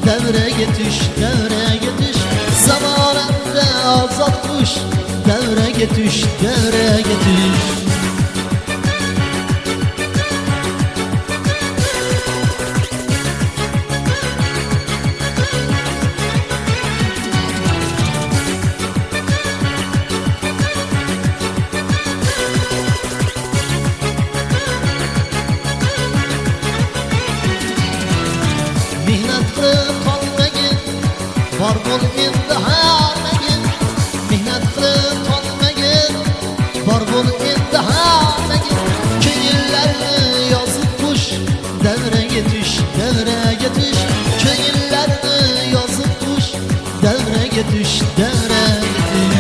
davraga tush, davraga tush. Zamonanda ozod qush, davraga tush, davraga tush. Bor bo'l endi hammagin, mehnat qilib tolmagin. Bor bo'l endi hammagin, ko'ngillarni yozib qush, davraga tush, davraga tush. Ko'ngillarni yozib qush, davraga tush, davraga tush.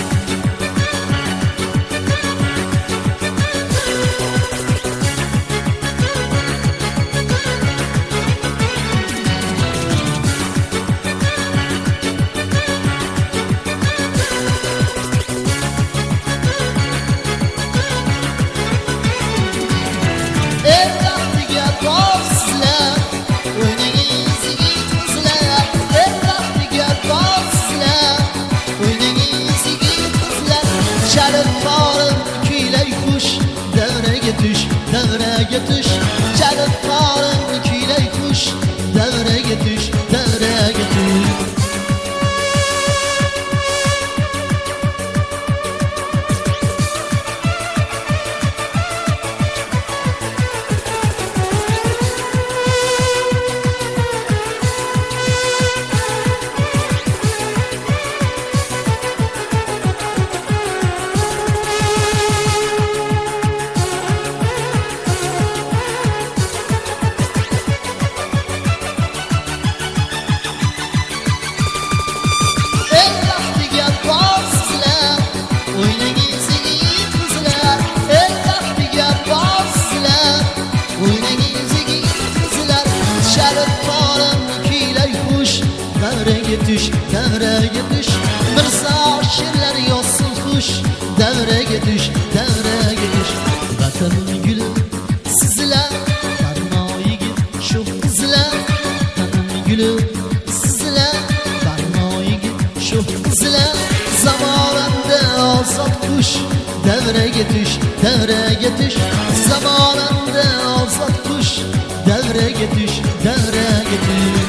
Davraga tush, chalib qorin kuylay qush, davraga tush, davraga tush. Davraga tush, davraga tush. Mirzo she'rlar yozsin xush, davraga tush, davraga tush. Vatan guli sizlar, barmoyigit shu qizlar. Vatan guli sizlar, barmoyigit shu qizlar. Zamonanda ozod qush, davraga tush, davraga tush. Zamonanda ozod qush, davraga tush, davraga tush.